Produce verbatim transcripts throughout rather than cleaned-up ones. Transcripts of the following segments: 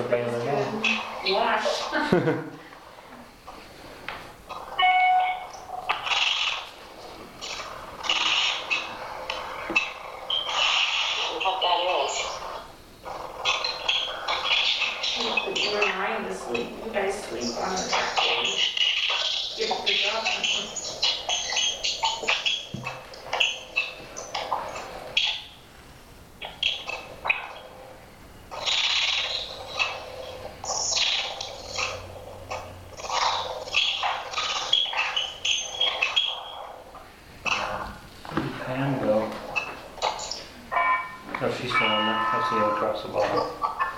everybody in the morning. Wash. What that is. But you and Ryan to sleep, you guys sleep on the back day. Get the job. Pam go. Oh, she's still in there. I see her across the bottom.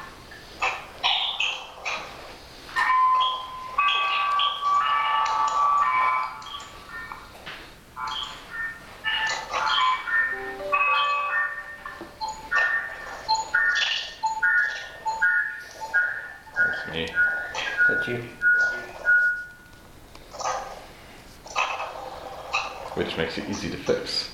That's me. That you? Which makes it easy to fix.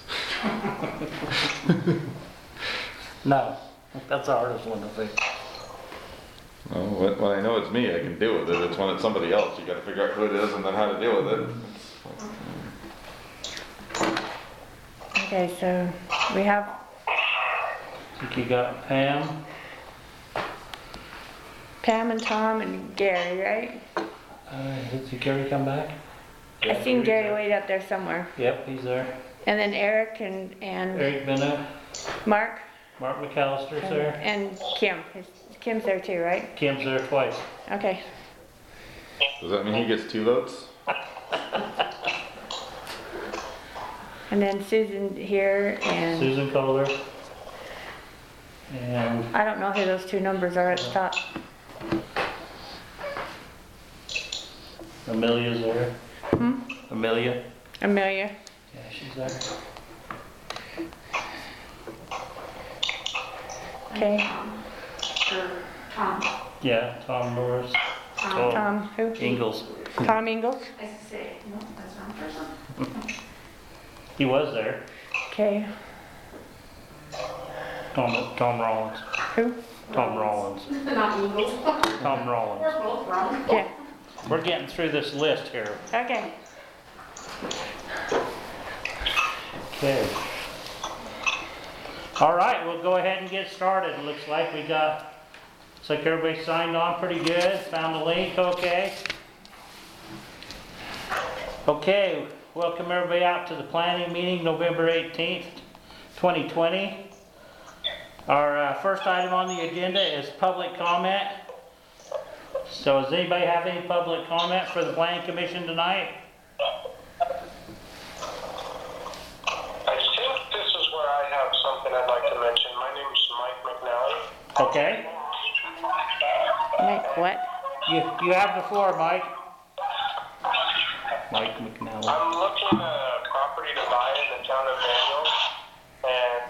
No, that's the hardest one to fix. Well, when, when I know it's me, I can deal with it. It's when it's somebody else, you gotta figure out who it is and then how to deal with it. Okay, so we have, I think you got Pam. Pam and Tom and Gary, right? Uh, did Gary come back? I seen Gary way out there somewhere. Yep, he's there. And then Eric and, and Eric Bennett, Mark Mark McAllister's and, there. and Kim. Is- Kim's there too, right? Kim's there twice. Okay. Does that mean he gets two votes? And then Susan here and Susan Kohler. And I don't know who those two numbers are at the top. Amelia's there. Hmm? Amelia. Amelia. Yeah, she's there. Okay. Or Tom. Yeah, Tom Norris. Tom. Tom who? Ingalls. Tom Ingalls. I say, no, that's not a person. He was there. Okay. Tom, Tom Rollins. Who? Tom Rollins. Not Eagles. Tom Rollins. We're both wrong. Yeah. We're getting through this list here. Okay. Okay. All right, we'll go ahead and get started. It looks like we got, looks like everybody signed on pretty good. Found the link, okay. Okay, welcome everybody out to the planning meeting, November eighteenth, twenty twenty. Our uh, first item on the agenda is public comment. So does anybody have any public comment for the planning commission tonight? I think this is where I have something I'd like to mention. My name's Mike McNally. Okay, Mike, what? you, you have the floor, Mike. Mike McNally. I'm looking at a property to buy in the town of Daniels, and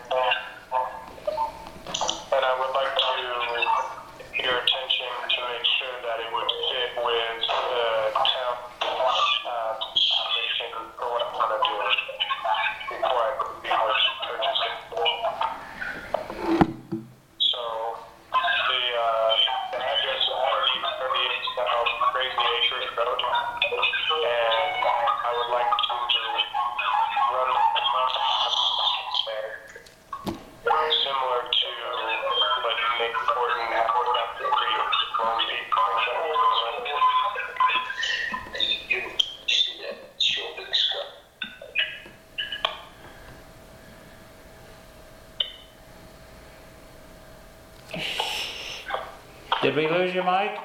and I would like to get your attention to make sure that it would fit with the town uh, mission for what I want to do before I purchase it. So the uh, the address is thirty thirty-eight South Crazy Acres Road, and I would like to run there similar to what Nick Gordon had at the Long Beach. You see that shopping scrap? Did we lose your mic?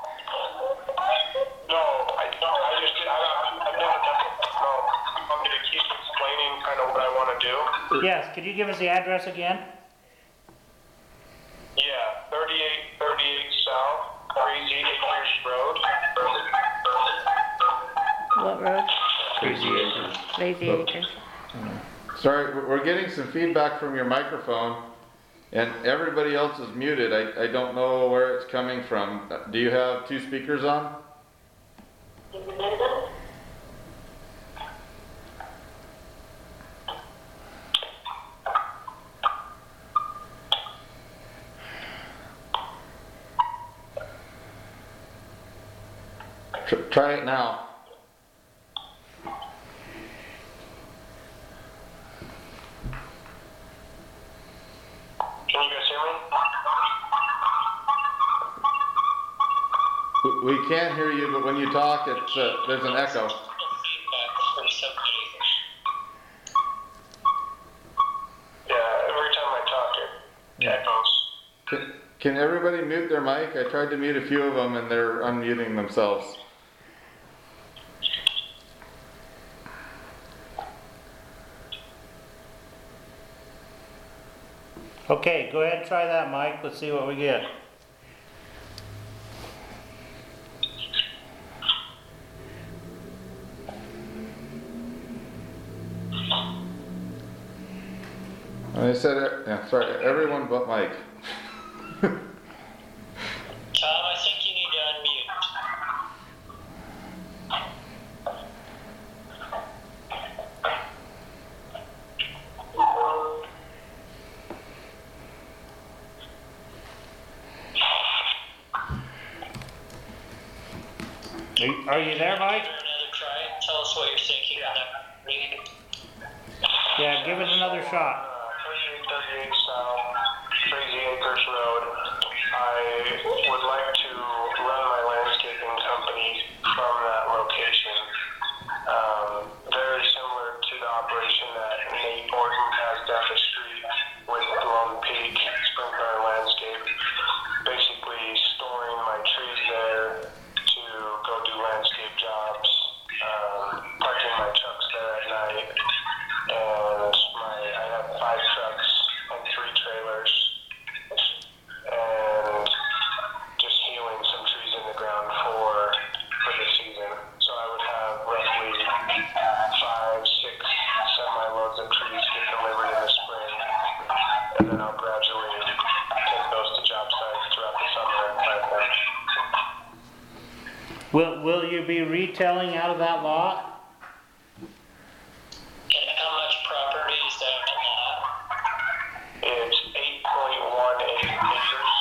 No, I don't. I just did. I, I, I've never done it. No, you want me to keep explaining kind of what I want to do? Yes, could you give us the address again? Yeah, thirty-eight thirty-eight South Crazy Acres Road. What road? Crazy Acres. Lazy Acres. Sorry, we're- we're getting some feedback from your microphone, and everybody else is muted. I, I don't know where it's coming from. Do you have two speakers on? Tr- Try it now. Can you guys hear me? We- We can hear you, but when you talk, it's, uh, there's an echo. Feedback from somebody. Yeah, every time I talk, it echoes. Can, can everybody mute their mic? I tried to mute a few of them and they're unmuting themselves. Okay, go ahead and try that, Mike. Let's see what we get. And I said, uh, yeah, sorry, everyone but Mike. Tom, I think you need to unmute. Are you, are you there, Mike? Give it another try. Tell us what you're thinking on that meeting. Yeah, give it another shot. Uh, thirty-eight thirty-eight South, Crazy Acres Road. I would like to run my landscaping company from that location. Um, very similar to the operation that Nate Orton has down the street with Lone Peak Sprinkler and Landscape. Basically storing my trees there to go do landscape jobs, um, parking my trucks there at night. And my, I have five trucks and three trailers, and just healing some trees in the ground for for the season. So I would have roughly five, six semi loads of trees get delivered in the spring, and then I'll gradually take those to job sites throughout the summer and plant them. Will, will you be retailing out of that lot? And how much property is that on the lot? It's eight point one eight acres.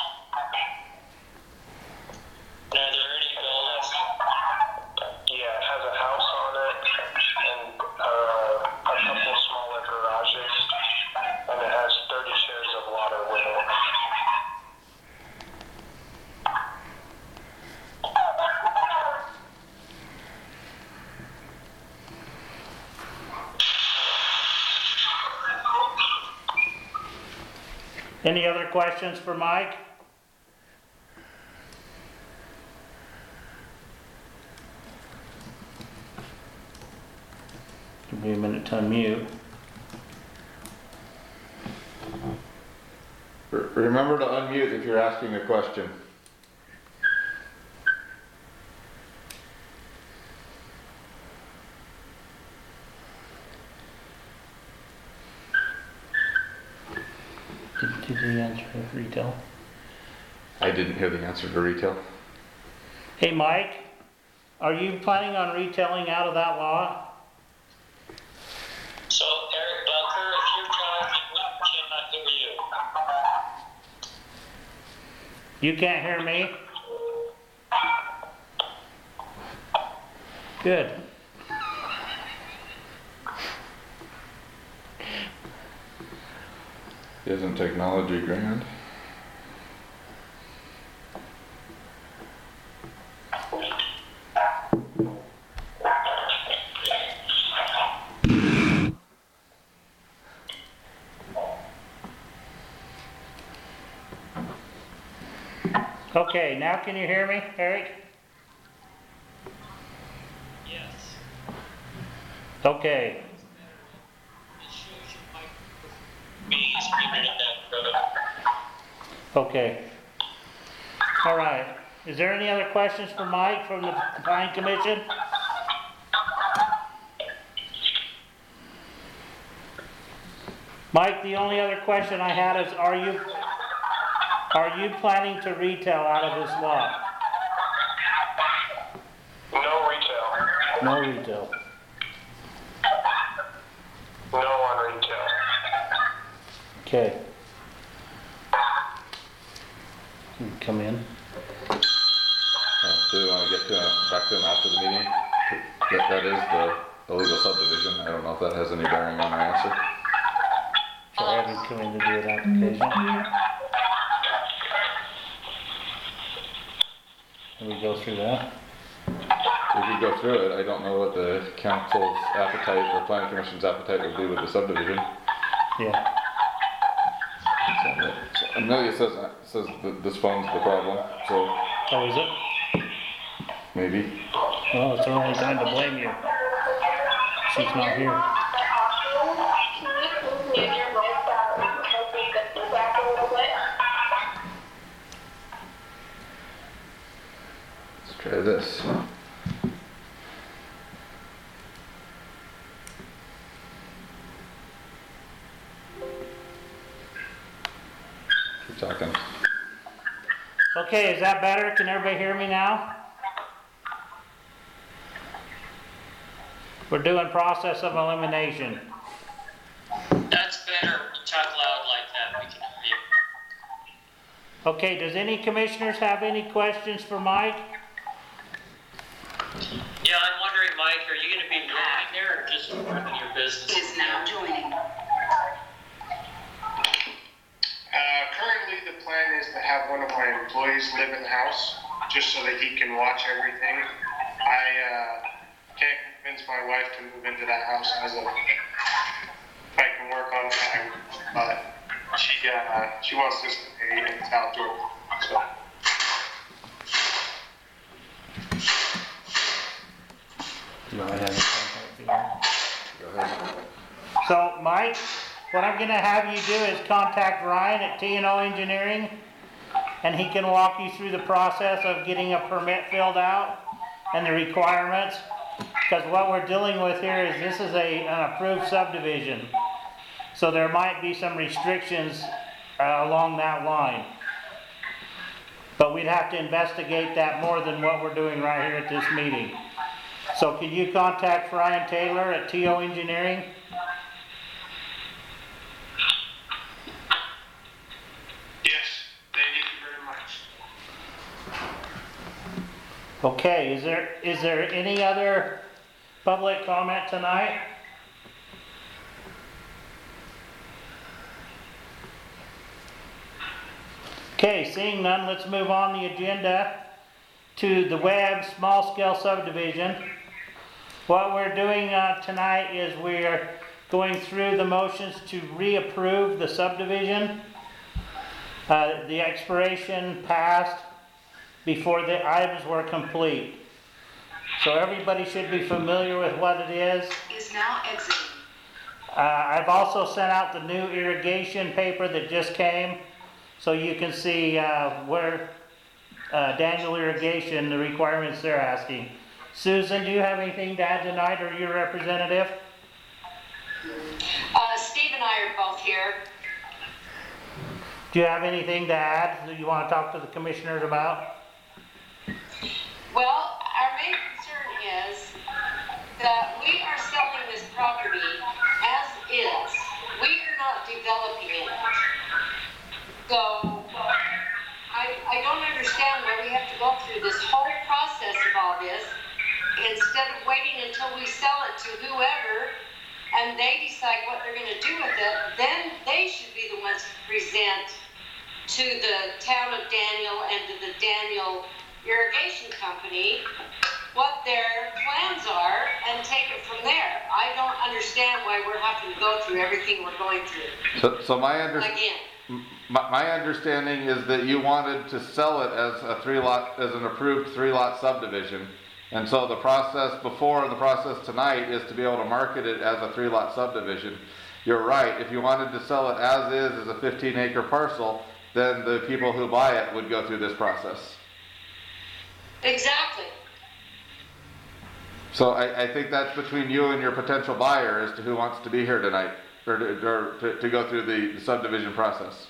And are there any buildings? Yeah, it has a house on it and uh, a couple smaller garages, and it has thirty shares of water with it. Any other questions for Mike? Give me a minute to unmute. Re- Remember to unmute if you're asking a question. Did, did he answer retail? I didn't hear the answer to retail. Hey, Mike, are you planning on retailing out of that lot? So Eric Bunker, if you're talking, we cannot hear you. You can't hear me? Good. Isn't technology grand? Okay, now can you hear me, Eric? Yes. Okay. It shows you might be muted in that road. Okay. All right. Is there any other questions for Mike from the Planning Commission? Mike, the only other question I had is, are you, are you planning to retail out of this lot? No retail. No retail. No on retail. Okay. You can come in. Oh, do they want to get to, him- back to him after the meeting. That, that is the illegal subdivision. I don't know if that has any bearing on my answer. So Abby come in to do an application. And we go through that. We could go through it. I don't know what the council's appetite or planning commission's appetite would be with the subdivision. Yeah. So Amelia says, says that this phone's the problem, so Oh, is it? maybe. Well, it's her only time to blame you. She's not here. Let's try this. Keep talking. Okay, is that better? Can everybody hear me now? We're doing process of elimination. That's better. Talk loud like that. We can hear you. Okay, does any commissioners have any questions for Mike? Yeah, I'm wondering, Mike, are you gonna be living there or just running your business? Is now joining. Uh, currently, the plan is to have one of my employees live in the house, just so that he can watch everything. I, uh, can't convince my wife to move into that house as of, if I can work on that, I would, but she, uh, she wants to stay in South Georgia, so. Do I have any contact details? Go ahead. So, Mike, what I'm gonna have you do is contact Ryan at T and O Engineering, and he can walk you through the process of getting a permit filled out and the requirements. Because what we're dealing with here is this is a, an approved subdivision. So there might be some restrictions uh, along that line. But we'd have to investigate that more than what we're doing right here at this meeting. So can you contact Ryan Taylor at T O Engineering? Yes, thank you very much. Okay, is there, is there any other public comment tonight? Okay, seeing none, let's move on the agenda to the Webb Small Scale Subdivision. What we're doing uh, tonight is we're going through the motions to reapprove the subdivision. Uh, the expiration passed before the items were complete. So everybody should be familiar with what it is. Is now exiting. Uh, I've also sent out the new irrigation paper that just came, so you can see uh, where uh, Daniel Irrigation, the requirements they're asking. Susan, do you have anything to add tonight, or your representative? Uh, Steve and I are both here. Do you have anything to add that you want to talk to the commissioners about? Well, our main concern is that we are selling this property as is. We are not developing it. So, I, I don't understand why we have to go through this whole process of all this instead of waiting until we sell it to whoever and they decide what they're gonna do with it. Then they should be the ones to present to the town of Daniel and to the Daniel Irrigation Company what their plans are and take it from there. I don't understand why we're having to go through everything we're going through So, so my under, again. my, my understanding is that you wanted to sell it as a three lot, as an approved three lot subdivision. And so the process before and the process tonight is to be able to market it as a three lot subdivision. You're right, if you wanted to sell it as is, as a fifteen acre parcel, then the people who buy it would go through this process. Exactly. So I, I think that's between you and your potential buyer as to who wants to be here tonight, or to, or to, to go through the subdivision process.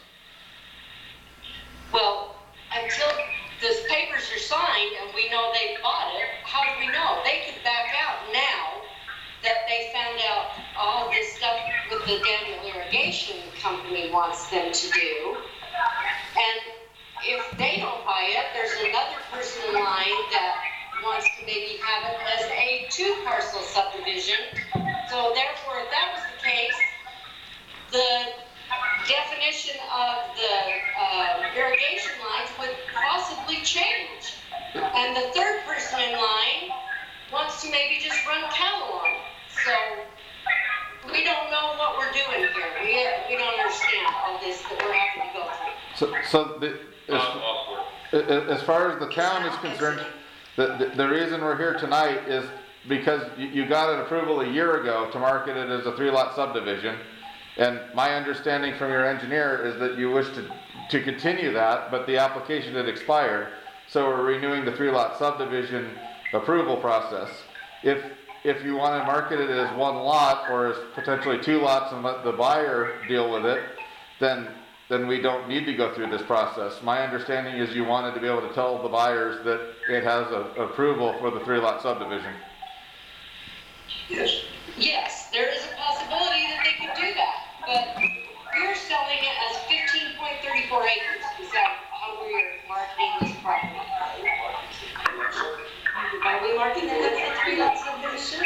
Well, until the papers are signed and we know they bought it, how do we know? They could back out now that they found out all this stuff with the Daniel Irrigation Company wants them to do. And if they don't buy it, there's another person in line that wants to maybe have it as a two parcel subdivision. So therefore, if that was the case, the definition of the uh, irrigation lines would possibly change. And the third person in line wants to maybe just run cattle on it. So we don't know what we're doing here. We, we don't understand all this that we're having to go through. So, so the, as, as far as the town is concerned, the, the, the reason we're here tonight is because you, you got an approval a year ago to market it as a three-lot subdivision. And my understanding from your engineer is that you wish to, to continue that, but the application had expired. So we're renewing the three-lot subdivision approval process. If, if you want to market it as one lot or as potentially two lots and let the buyer deal with it, then, then we don't need to go through this process. My understanding is you wanted to be able to tell the buyers that it has a, approval for the three-lot subdivision. Yes. Yes, there is a possibility that they could do that, but we're selling it as fifteen point three four acres. Is that how we're marketing this property? Are we marketing it as a three lot subdivision?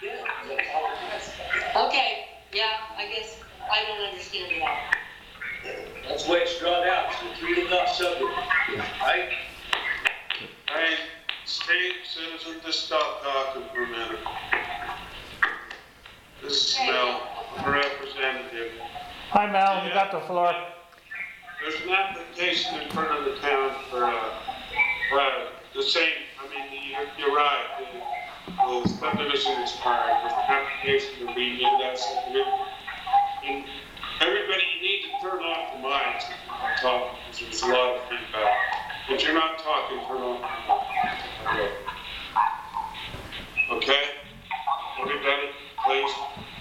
Okay, yeah, I guess I don't understand that. That's the way it's drawn out, it's a three lot subdivision, right? Hey, state citizen, just stop talking for a minute. This is Mel, representative. Hi Mel, you got the floor. There's an application in front of the town for, uh, uh, the same, I mean, you're, you're right, the, the subdivision expired, there's an application to renew that subdivision. And everybody, you need to turn off the mics and talk, because there's a lot of feedback. If you're not talking, turn off the mic. Okay? Everybody, please.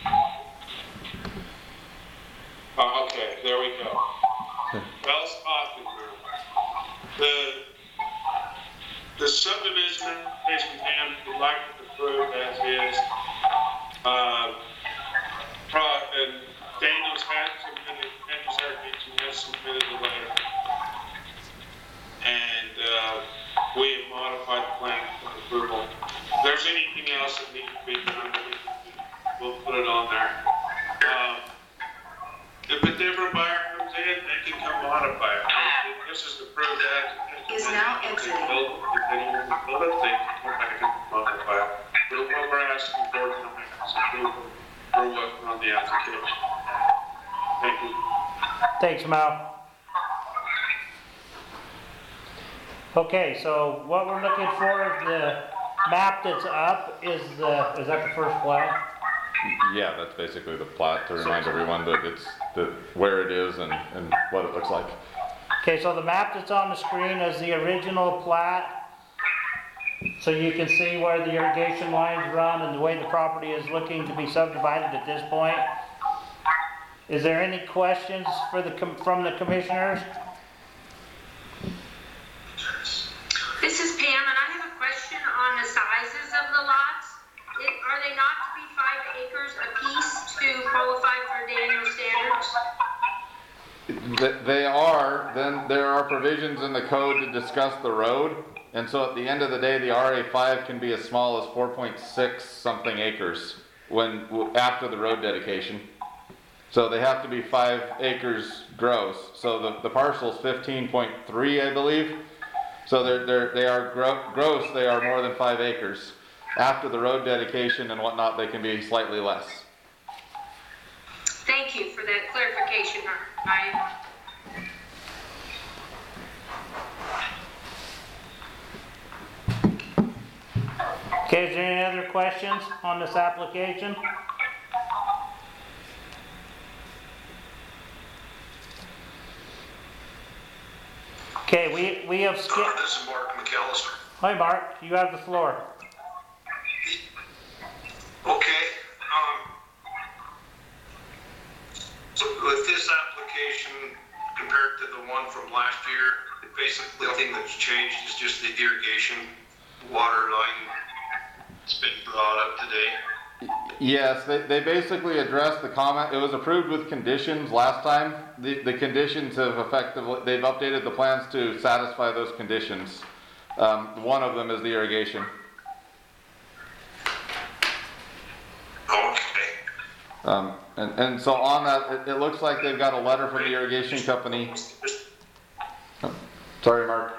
Uh, okay, there we go. Bell's talking now. The, the subdivision application plan would like to approve as is. Uh, pro, and Daniel's had submitted, Daniel's irrigation has submitted the letter. And, uh, we have modified the plan for approval. If there's anything else that needs to be done, we'll put it on there. Um, if a different buyer comes in, they can come modify it. If this is approved as. Is now exiting. If they want to build it, they can come back and modify it. But what we're asking for tonight is approval for what on the application. Thank you. Thanks Mel. Okay, so what we're looking for is the map that's up is the, is that the first plat? Yeah, that's basically the plot to remind everyone that it's the, where it is and, and what it looks like. Okay, so the map that's on the screen is the original plat. So you can see where the irrigation lines run and the way the property is looking to be subdivided at this point. Is there any questions for the, com- from the commissioners? This is Pam, and I have a question on the sizes of the lots. It, are they not to be five acres apiece to qualify for Daniel standards? Th- They are, then there are provisions in the code to discuss the road. And so at the end of the day, the R A five can be as small as four point six something acres when, after the road dedication. So they have to be five acres gross. So the, the parcel's fifteen point three, I believe. So they're, they're, they are gro- gross, they are more than five acres. After the road dedication and whatnot, they can be slightly less. Thank you for that clarification. I, Okay, is there any other questions on this application? Okay, we, we have skipped. This is Mark McAllister. Hi Mark, you have the floor. Okay, um, so with this application compared to the one from last year, basically the thing that's changed is just the irrigation water line that's been brought up today. Yes, they, they basically addressed the comment. It was approved with conditions last time. The, the conditions have effectively, they've updated the plans to satisfy those conditions. Um, one of them is the irrigation. Okay. Um, and, and so on that, it, it looks like they've got a letter from the irrigation company. Oh, sorry, Mark.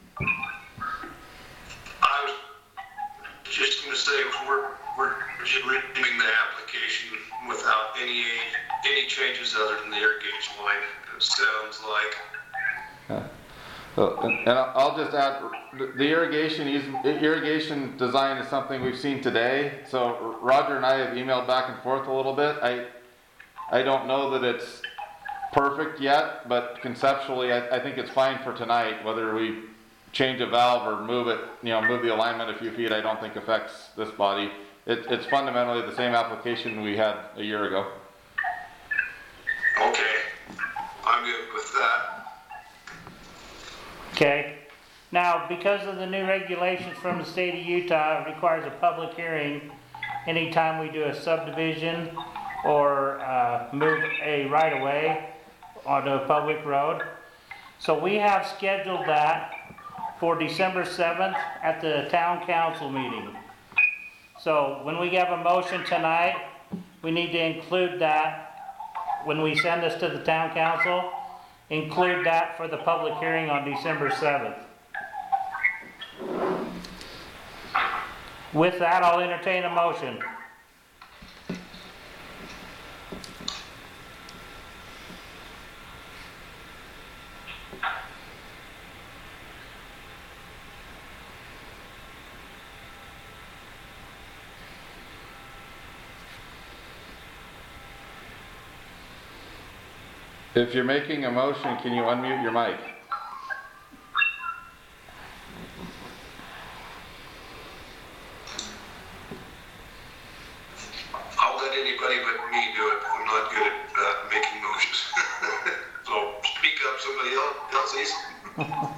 I was just gonna say, we're, we're just reading the application without any, any changes other than the irrigation line. It sounds like. Yeah. So, and, and I'll just add, the the irrigation, irrigation design is something we've seen today. So Roger and I have emailed back and forth a little bit. I, I don't know that it's perfect yet, but conceptually, I, I think it's fine for tonight. Whether we change a valve or move it, you know, move the alignment a few feet, I don't think affects this body. It, it's fundamentally the same application we had a year ago. Okay, I'm good with that. Okay. Now, because of the new regulations from the state of Utah, it requires a public hearing anytime we do a subdivision or uh, move a right-of-way onto a public road. So we have scheduled that for December seventh at the town council meeting. So when we have a motion tonight, we need to include that when we send this to the town council, include that for the public hearing on December seventh. With that, I'll entertain a motion. If you're making a motion, can you unmute your mic? I'll let anybody but me do it. I'm not good at uh, making motions. So speak up, somebody else, else say something.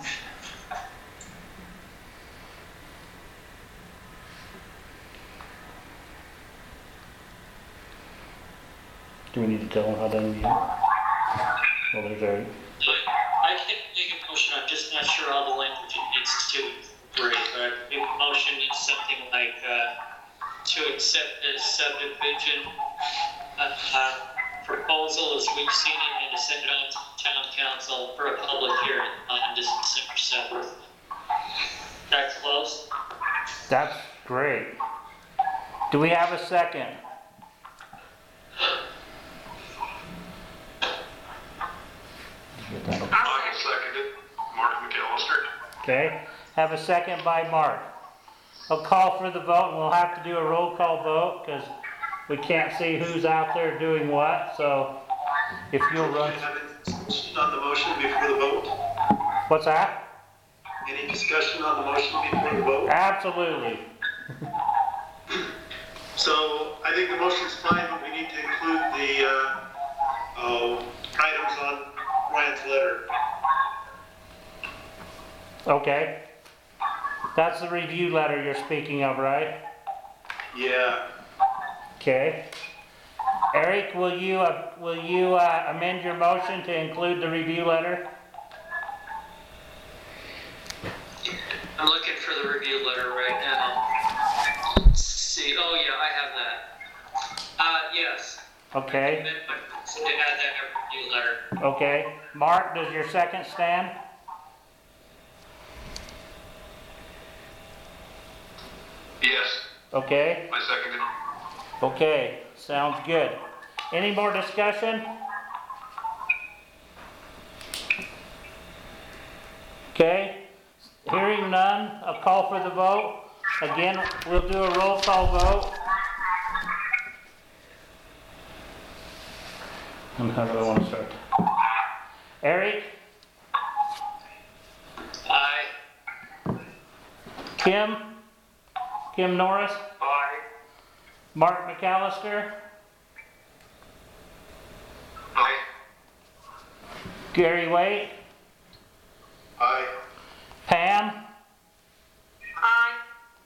Do we need to tell them how to unmute? Well, there's already. I can make a motion, I'm just not sure how the language it needs to read, but if a motion is something like, uh, to accept the subdivision, uh, uh, proposal as we've seen it and to send it on to town council for a public hearing on December seventh. That close? That's great. Do we have a second? I will second it. Mark McAllister. Okay, have a second by Mark. I'll call for the vote, and we'll have to do a roll call vote, because we can't see who's out there doing what, so if you'll run. Have any discussion on the motion before the vote? What's that? Any discussion on the motion before the vote? Absolutely. So I think the motion's fine, but we need to include the, uh, uh, items on Ryan's letter. Okay. That's the review letter you're speaking of, right? Yeah. Okay. Eric, will you, uh, will you uh, amend your motion to include the review letter? I'm looking for the review letter right now. Let's see, oh yeah, I have that. Uh, yes. Okay. I meant my- To add that review letter. Okay. Mark, does your second stand? Yes, Okay. I second it. Okay, sounds good. Any more discussion? Okay, hearing none, I'll call for the vote. Again, we'll do a roll call vote. And how do I want to start? Eric? Aye. Kim? Kim Norris? Aye. Mark McAllister? Aye. Gary Waite? Aye. Pam? Aye.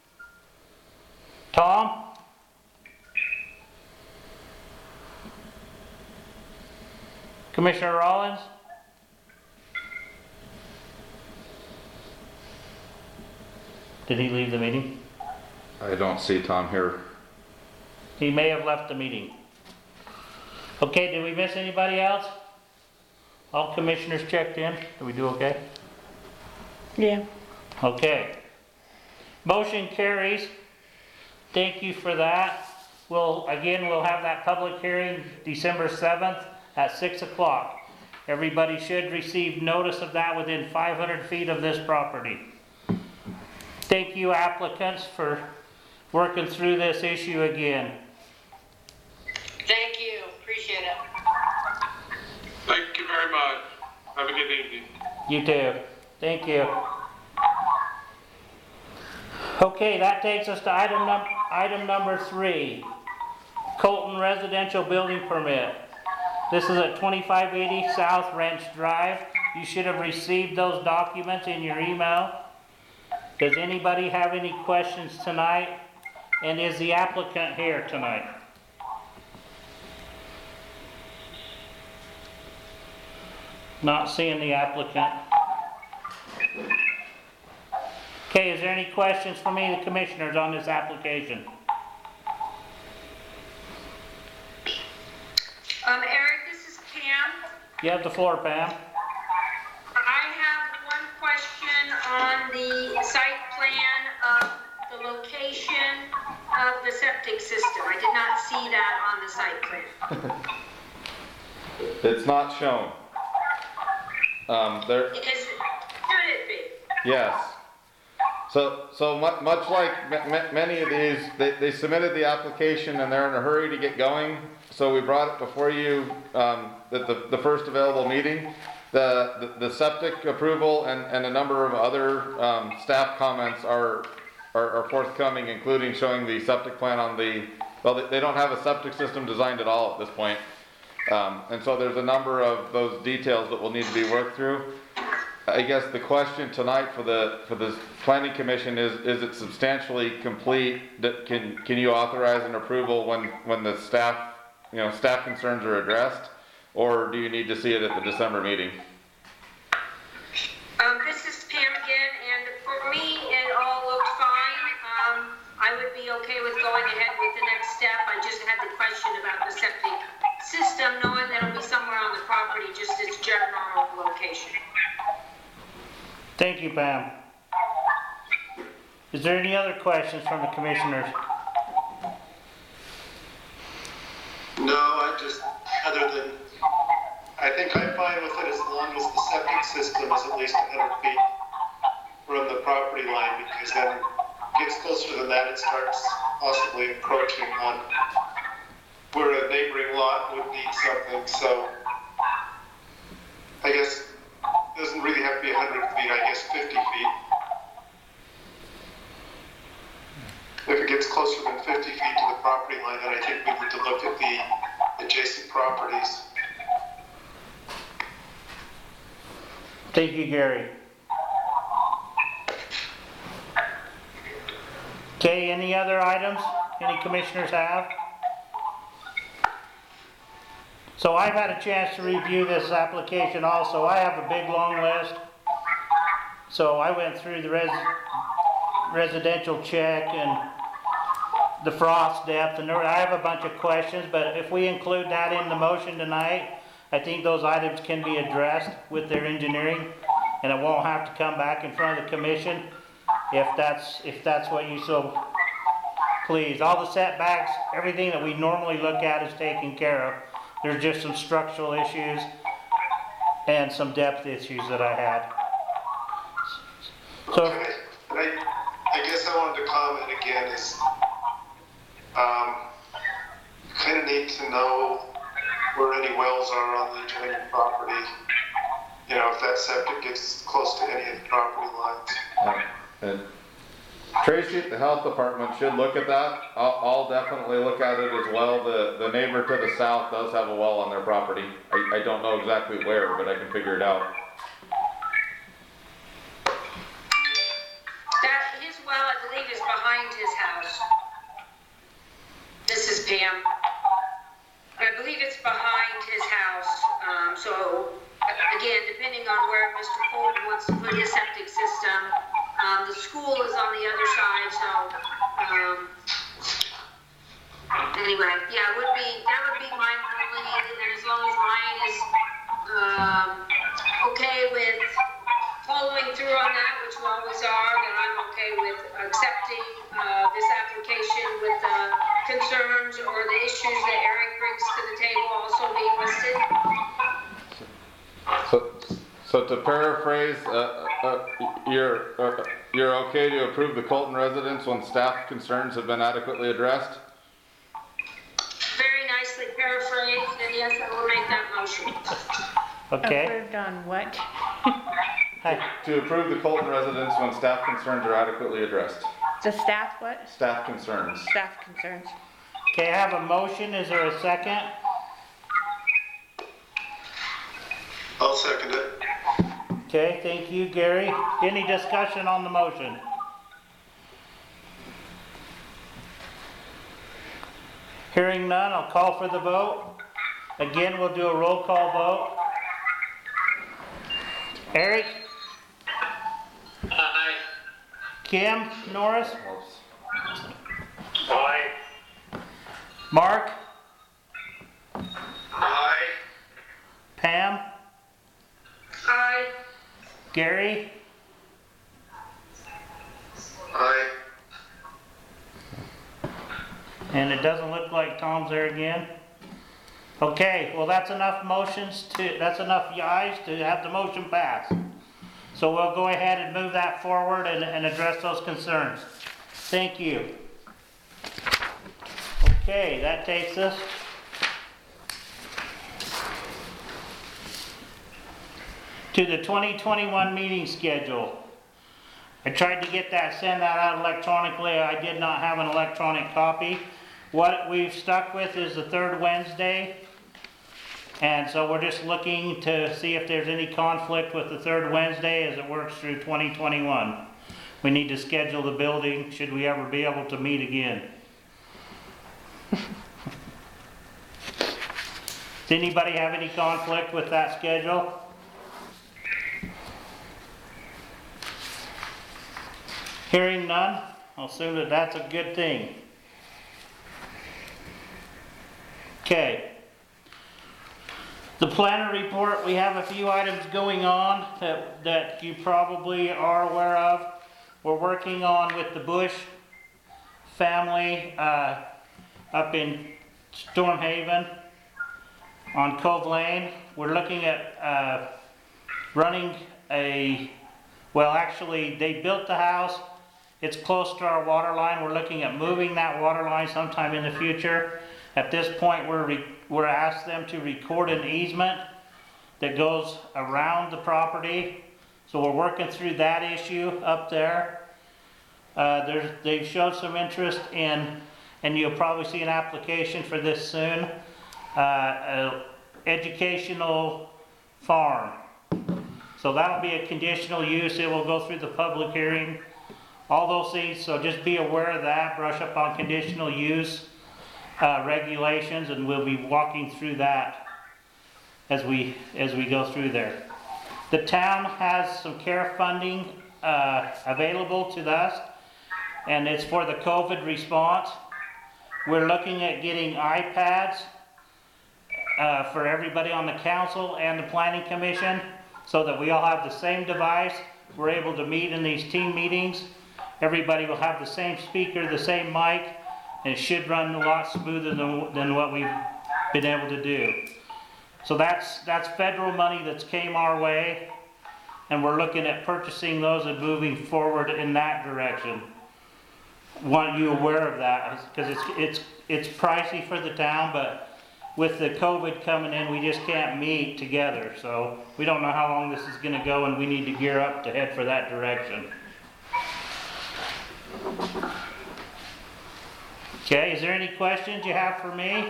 Tom? Commissioner Rollins? Did he leave the meeting? I don't see Tom here. He may have left the meeting. Okay, did we miss anybody else? All commissioners checked in? Did we do okay? Yeah. Okay. Motion carries. Thank you for that. We'll, again, we'll have that public hearing December seventh at six o'clock. Everybody should receive notice of that within five hundred feet of this property. Thank you applicants for working through this issue again. Thank you, appreciate it. Thank you very much. Have a good evening. You too. Thank you. Okay, that takes us to item num, item number three. Colton Residential Building Permit. This is at twenty-five eighty South Ranch Drive. You should have received those documents in your email. Does anybody have any questions tonight? And is the applicant here tonight? Not seeing the applicant. Okay, is there any questions for me, the commissioners, on this application? Um, Eric, this is Pam. You have the floor, Pam. I have one question on the site plan of the location of the septic system. I did not see that on the site plan. It's not shown. Um, there, Is, should it be? yes. So, so mu- much like m- m- many of these, they, they submitted the application and they're in a hurry to get going. So we brought it before you, um, at the, the first available meeting. The, the, the septic approval and, and a number of other, um, staff comments are, are, are forthcoming, including showing the septic plan on the, well, they, they don't have a septic system designed at all at this point. Um, and so there's a number of those details that will need to be worked through. I guess the question tonight for the, for the planning commission is, is it substantially complete? That can, can you authorize an approval when, when the staff, you know, staff concerns are addressed? Or do you need to see it at the December meeting? Um, this is Pam again, and for me, it all looked fine. Um, I would be okay with going ahead with the next step. I just had the question about the septic system, knowing that it'll be somewhere on the property, just its general location. Thank you, Pam. Is there any other questions from the commissioners? No, I just, other than, I think I'm fine with it as long as the septic system is at least one hundred feet from the property line, because then it gets closer than that, it starts possibly encroaching on where a neighboring lot would need something, so I guess it doesn't really have to be one hundred feet, I guess fifty feet. If it gets closer than fifty feet to the property line, then I think we need to look at the adjacent properties. Thank you, Gary. Okay, any other items any commissioners have? So I've had a chance to review this application also. I have a big long list. So I went through the res residential check and the frost depth, and there, I have a bunch of questions, but if we include that in the motion tonight, I think those items can be addressed with their engineering, and it won't have to come back in front of the commission if that's, if that's what you so please. All the setbacks, everything that we normally look at is taken care of. There's just some structural issues and some depth issues that I had. So, Okay, and I, I guess I wanted to comment again is, um, kind of need to know where any wells are on the adjoining property. You know, if that septic gets close to any of the property lines. Um, and Tracy at the health department should look at that. I'll, I'll definitely look at it as well. The, the neighbor to the south does have a well on their property. I, I don't know exactly where, but I can figure it out. That, his well, I believe, is behind his house. This is Pam. I believe it's behind his house, um, so, again, depending on where Mister Fulton wants to put his septic system, Um, the school is on the other side, so, um, anyway, yeah, it would be, that would be my only, and as long as Ryan is, um, okay with following through on that, which we always are, then I'm okay with accepting, uh, this application with the concerns or the issues that Eric brings to the table also being listed. So, so to paraphrase, uh, uh, you're, uh, you're okay to approve the Colton residents when staff concerns have been adequately addressed? Very nicely paraphrased, and yes, I will make that motion. Okay. Approved on what? Hi. To approve the Colton residents when staff concerns are adequately addressed. The staff what? Staff concerns. Staff concerns. Okay, I have a motion. Is there a second? I'll second it. Okay, thank you, Gary. Any discussion on the motion? Hearing none, I'll call for the vote. Again, we'll do a roll call vote. Eric? Aye. Kim Norris? Aye. Mark? Aye. Pam? Aye. Gary? Aye. And it doesn't look like Tom's there again. Okay, well, that's enough motions to, that's enough ayes to have the motion pass. So we'll go ahead and move that forward and, and address those concerns. Thank you. Okay, that takes us to the twenty twenty-one meeting schedule. I tried to get that, send that out electronically. I did not have an electronic copy. What we've stuck with is the third Wednesday. And so we're just looking to see if there's any conflict with the third Wednesday as it works through twenty twenty-one. We need to schedule the building should we ever be able to meet again. Does anybody have any conflict with that schedule? Hearing none, I'll assume that that's a good thing. Okay. The planner report, we have a few items going on that, that you probably are aware of. We're working on with the Bush family uh, up in Stormhaven on Cove Lane. We're looking at uh, running a, well actually they built the house. It's close to our water line. We're looking at moving that water line sometime in the future. At this point, we're, re we're asked them to record an easement that goes around the property. So we're working through that issue up there. Uh, there's, they've showed some interest in, and you'll probably see an application for this soon, uh, a educational farm. So that'll be a conditional use. It will go through the public hearing. All those things, so just be aware of that, brush up on conditional use uh, regulations, and we'll be walking through that as we, as we go through there. The town has some care funding uh, available to us, and it's for the COVID response. We're looking at getting iPads uh, for everybody on the council and the planning commission, so that we all have the same device. We're able to meet in these team meetings. Everybody will have the same speaker, the same mic, and it should run a lot smoother than, than what we've been able to do. So that's, that's federal money that's came our way, and we're looking at purchasing those and moving forward in that direction. Want you aware of that, because it's, it's, it's pricey for the town, but with the COVID coming in, we just can't meet together. So we don't know how long this is gonna go, and we need to gear up to head for that direction. Okay, is there any questions you have for me?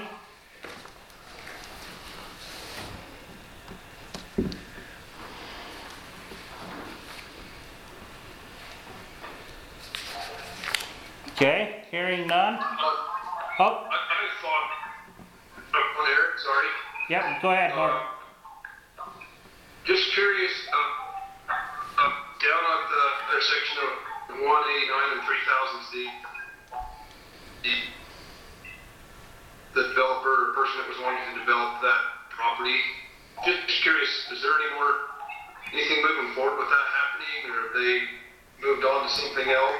Okay, hearing none. Oh, I, I thought, uh, on Eric, sorry. yep, go ahead, Mark. Uh, Just curious, uh, uh, down at the intersection of one eighty-nine and three thousand is the, the, the developer or person that was wanting to develop that property. Just curious, is there any more, anything moving forward with that happening, or have they moved on to something else?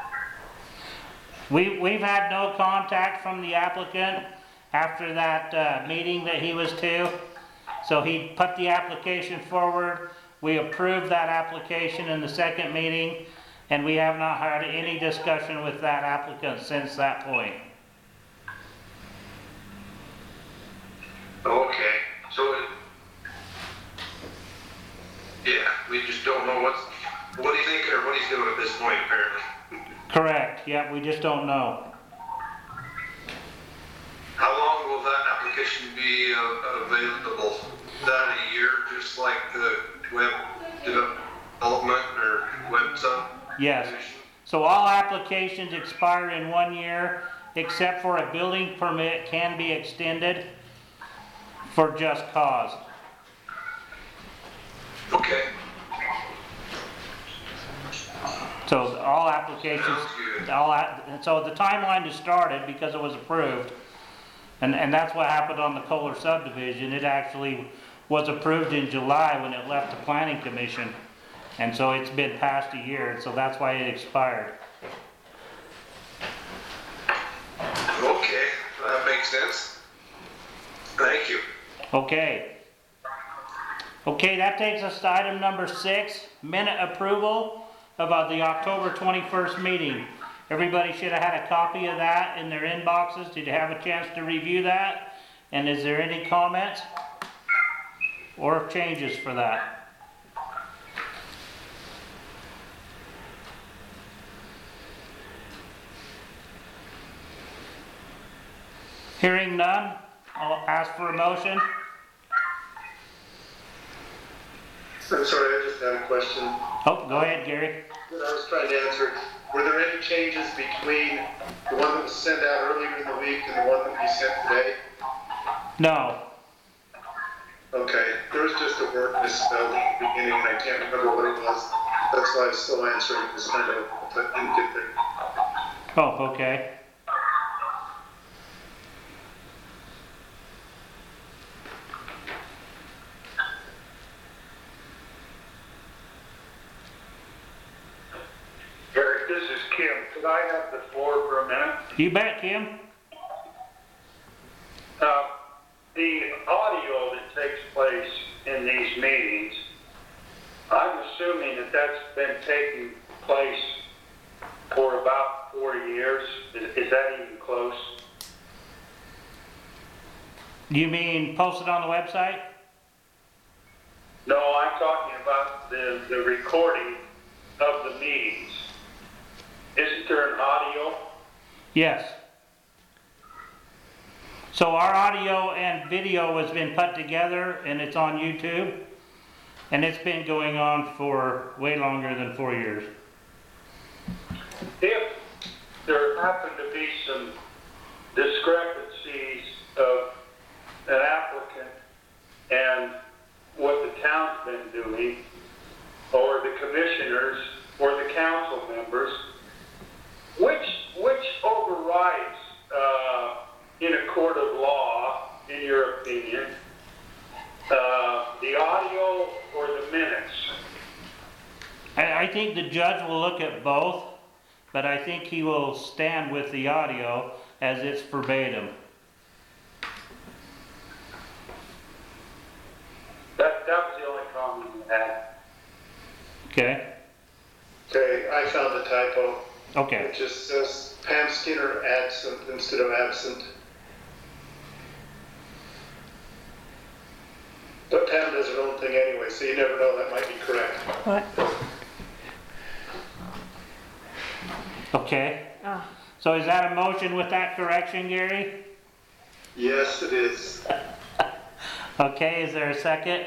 We, we've had no contact from the applicant after that uh, meeting that he was to. So he put the application forward. We approved that application in the second meeting, and we have not had any discussion with that applicant since that point. Okay, so it, yeah, we just don't know what's, what he's thinking or what he's doing at this point, apparently. Correct, yeah, we just don't know. How long will that application be uh, available? Is that a year, just like the web development or web sub? Yes. So all applications expire in one year, except for a building permit can be extended for just cause. Okay. So all applications, Sounds good. all, a- so the timeline just started because it was approved. And, and that's what happened on the Kohler subdivision. It actually was approved in July when it left the planning commission. And so it's been past a year, so that's why it expired. Okay, that makes sense. Thank you. Okay. Okay, that takes us to item number six, minute approval of uh, the October twenty-first meeting. Everybody should have had a copy of that in their inboxes. Did you have a chance to review that? And is there any comments or changes for that? Hearing none, I'll ask for a motion. I'm sorry, I just had a question Oh, go ahead, Gary. that I was trying to answer. Were there any changes between the one that was sent out earlier in the week and the one that we sent today? No. Okay, there was just a word misspelled at the beginning, and I can't remember what it was. That's why I was still answering, because kind of, but didn't get there. Oh, okay. Eric, this is Kim. Could I have the floor for a minute? You bet, Kim. Uh, the audio that takes place in these meetings, I'm assuming that that's been taking place for about four years. Is, is that even close? You mean posted on the website? No, I'm talking about the, the recording of the meetings. Isn't there an audio? Yes. So our audio and video has been put together and it's on YouTube. And it's been going on for way longer than four years. If there happen to be some discrepancies of an applicant and what the town's been doing, or the commissioners, or the council members, which, which overrides, uh, in a court of law, in your opinion, uh, the audio or the minutes? I, I think the judge will look at both, but I think he will stand with the audio as it's verbatim. That, that was the only comment I had. Okay? Okay, I found a typo. Okay. It just says Pam Skinner absent instead of absent. But Pam does her own thing anyway, so you never know, that might be correct. What? Okay. Oh, So is that a motion with that correction, Gary? Yes, it is. Okay, is there a second?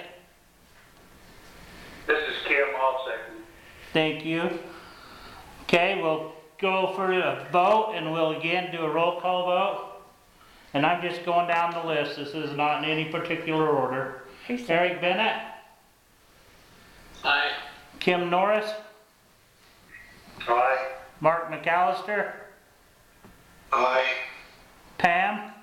This is Kim, I'll second. Thank you. Okay, we'll go for a vote and we'll again do a roll call vote. And I'm just going down the list. This is not in any particular order. who said? Eric Bennett, Aye. Kim Norris, Aye. Mark McAllister, Aye. Pam,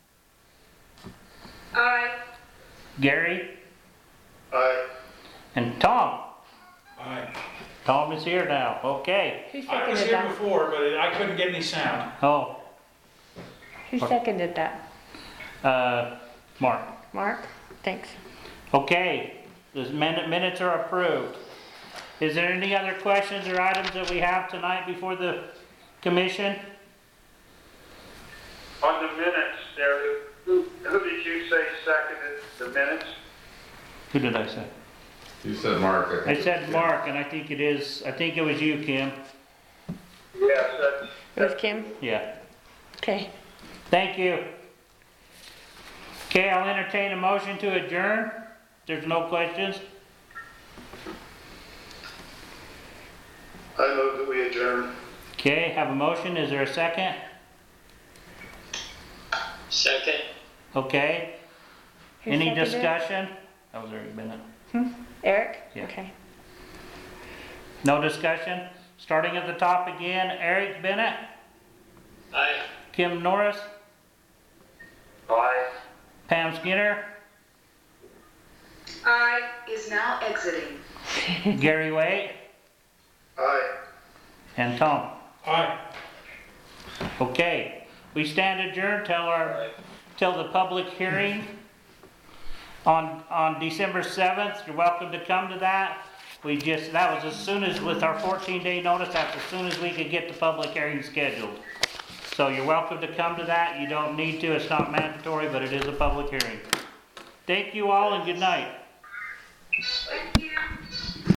Aye. Gary, Aye. and Tom. Aye. Tom is here now, okay. Who I was seconded here that? before, but I couldn't get any sound. Oh, Who seconded that? uh, Mark. Mark? Thanks. Okay, the minute, minutes are approved. Is there any other questions or items that we have tonight before the commission? On the minutes there, who, who did you say seconded the minutes? Who did I say? You said Mark. think I it said was Mark, and I think it is, I think it was you, Kim. Yes, that's, It was Kim? Yeah. Okay. Thank you. Okay, I'll entertain a motion to adjourn. There's no questions. I move that we adjourn. Okay, have a motion. Is there a second? Second. Okay. Who Any seconded? discussion? That was already been a, Eric? Yeah. Okay. no discussion? Starting at the top again, Eric Bennett, Aye. Kim Norris, aye. Pam Skinner, Aye. Is now exiting. Gary Way, Aye. and Tom. Aye. Okay, we stand adjourned till our, till the public hearing on, on December seventh. You're welcome to come to that. We just, that was as soon as, with our fourteen day notice, that's as soon as we could get the public hearing scheduled. So you're welcome to come to that. You don't need to, it's not mandatory, but it is a public hearing. Thank you all and good night.